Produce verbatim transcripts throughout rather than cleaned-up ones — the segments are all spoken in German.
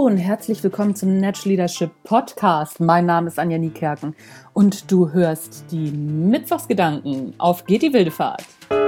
und herzlich willkommen zum Natural Leadership Podcast. Mein Name ist Anja Niekerken und du hörst die Mittwochsgedanken. Auf geht die wilde Fahrt!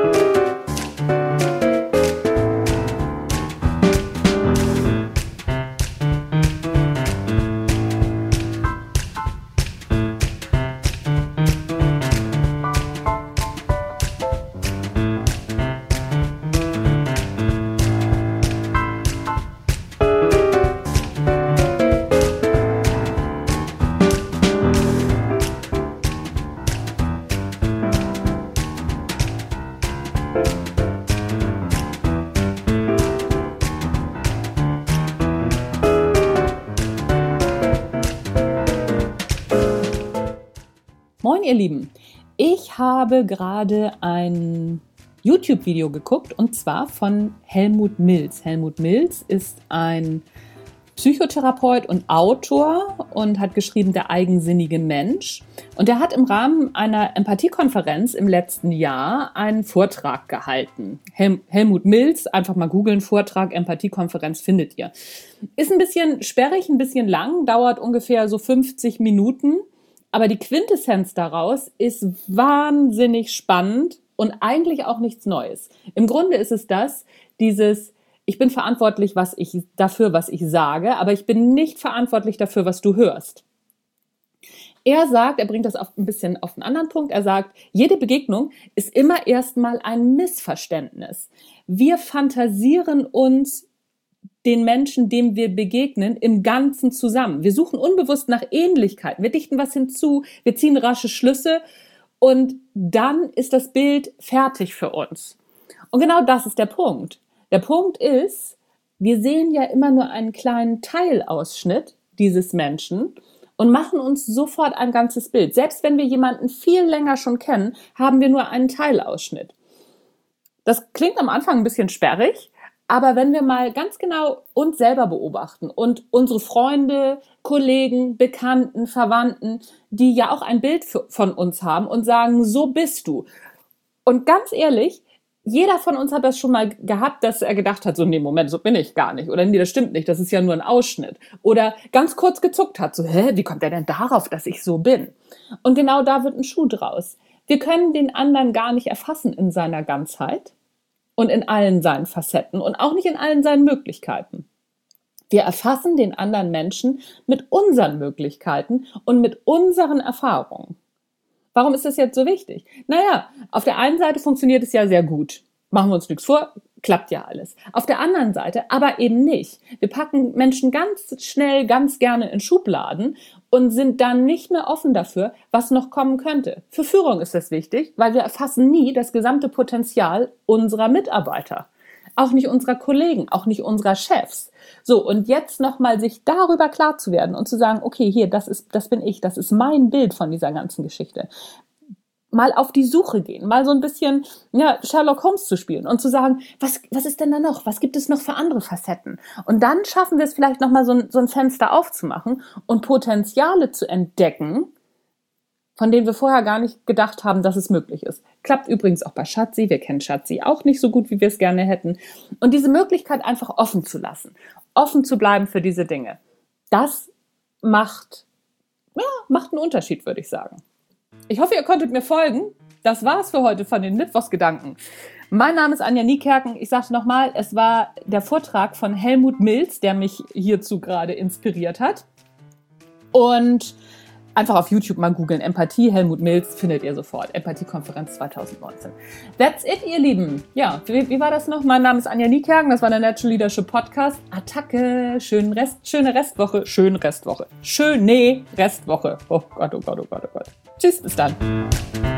Moin ihr Lieben, ich habe gerade ein YouTube-Video geguckt und zwar von Helmut Milz. Helmut Milz ist ein Psychotherapeut und Autor und hat geschrieben Der eigensinnige Mensch. Und er hat im Rahmen einer Empathiekonferenz im letzten Jahr einen Vortrag gehalten. Hel- Helmut Milz, einfach mal googeln, Vortrag, Empathiekonferenz findet ihr. Ist ein bisschen sperrig, ein bisschen lang, dauert ungefähr so fünfzig Minuten. Aber die Quintessenz daraus ist wahnsinnig spannend und eigentlich auch nichts Neues. Im Grunde ist es das, dieses, ich bin verantwortlich was ich, dafür, was ich sage, aber ich bin nicht verantwortlich dafür, was du hörst. Er sagt, er bringt das auf ein bisschen auf einen anderen Punkt, er sagt, jede Begegnung ist immer erstmal ein Missverständnis. Wir fantasieren uns den Menschen, dem wir begegnen, im Ganzen zusammen. Wir suchen unbewusst nach Ähnlichkeiten. Wir dichten was hinzu, wir ziehen rasche Schlüsse und dann ist das Bild fertig für uns. Und genau das ist der Punkt. Der Punkt ist, wir sehen ja immer nur einen kleinen Teilausschnitt dieses Menschen und machen uns sofort ein ganzes Bild. Selbst wenn wir jemanden viel länger schon kennen, haben wir nur einen Teilausschnitt. Das klingt am Anfang ein bisschen sperrig, aber wenn wir mal ganz genau uns selber beobachten und unsere Freunde, Kollegen, Bekannten, Verwandten, die ja auch ein Bild von uns haben und sagen, so bist du. Und ganz ehrlich, jeder von uns hat das schon mal gehabt, dass er gedacht hat, so nee, Moment, so bin ich gar nicht. Oder nee, das stimmt nicht, das ist ja nur ein Ausschnitt. Oder ganz kurz gezuckt hat, so hä, wie kommt er denn darauf, dass ich so bin? Und genau da wird ein Schuh draus. Wir können den anderen gar nicht erfassen in seiner Ganzheit. Und in allen seinen Facetten und auch nicht in allen seinen Möglichkeiten. Wir erfassen den anderen Menschen mit unseren Möglichkeiten und mit unseren Erfahrungen. Warum ist das jetzt so wichtig? Naja, auf der einen Seite funktioniert es ja sehr gut. Machen wir uns nichts vor, klappt ja alles. Auf der anderen Seite aber eben nicht. Wir packen Menschen ganz schnell, ganz gerne in Schubladen und sind dann nicht mehr offen dafür, was noch kommen könnte. Für Führung ist das wichtig, weil wir erfassen nie das gesamte Potenzial unserer Mitarbeiter. Auch nicht unserer Kollegen, auch nicht unserer Chefs. So, und jetzt nochmal sich darüber klar zu werden und zu sagen, okay, hier, das ist, das bin ich, das ist mein Bild von dieser ganzen Geschichte. Mal auf die Suche gehen, mal so ein bisschen ja, Sherlock Holmes zu spielen und zu sagen, was, was ist denn da noch? Was gibt es noch für andere Facetten? Und dann schaffen wir es vielleicht nochmal so ein, so ein Fenster aufzumachen und Potenziale zu entdecken, von denen wir vorher gar nicht gedacht haben, dass es möglich ist. Klappt übrigens auch bei Schatzi. Wir kennen Schatzi auch nicht so gut, wie wir es gerne hätten. Und diese Möglichkeit einfach offen zu lassen, offen zu bleiben für diese Dinge, das macht, ja, macht einen Unterschied, würde ich sagen. Ich hoffe, ihr konntet mir folgen. Das war's für heute von den Mittwochsgedanken. Mein Name ist Anja Niekerken. Ich sagte nochmal, es war der Vortrag von Helmut Milz, der mich hierzu gerade inspiriert hat. Und einfach auf YouTube mal googeln. Empathie, Helmut Milz, findet ihr sofort. Empathiekonferenz zwanzig neunzehn. That's it, ihr Lieben. Ja, wie, wie war das noch? Mein Name ist Anja Niekerken. Das war der Natural Leadership Podcast. Attacke. Schönen Rest, schöne Restwoche. Schöne Restwoche. Schöne Restwoche. Oh Gott, oh Gott, oh Gott, oh Gott. Tschüss, bis dann.